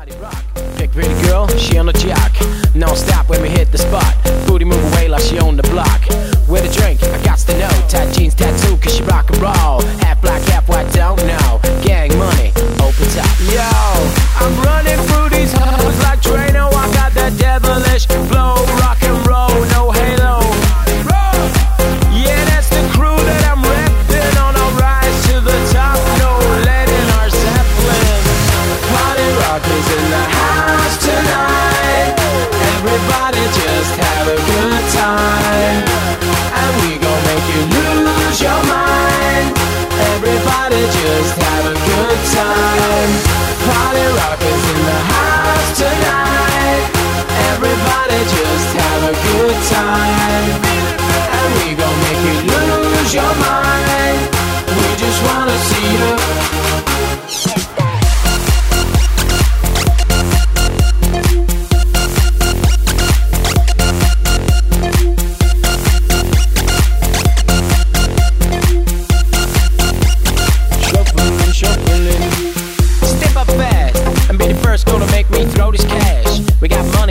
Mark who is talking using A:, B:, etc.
A: Party rock. Pick pretty girl, she on the jock. Non-stop when we hit the spot. Booty move away like she on the block. With a drink, I got to know. Tight jeans, tattoo, cause she rock and roll. Half black, half white, don't know. Gang money, open top. Yo, I'm running through these halls like Drano. I got that devilish flow. Rock and roll, no halo. Yeah, that's the crew that I'm repping. On a rise to the top, no lead in our Zeppelin. Party rock is in the house tonight. Everybody just have a good time, and we gon' make you lose your mind. Everybody just have a good time. Party rock is in the house tonight. Everybody just have a good time, and we gon' make you lose your mind. We just wanna see you. Step up fast and be the first girl to make me throw this cash. We got money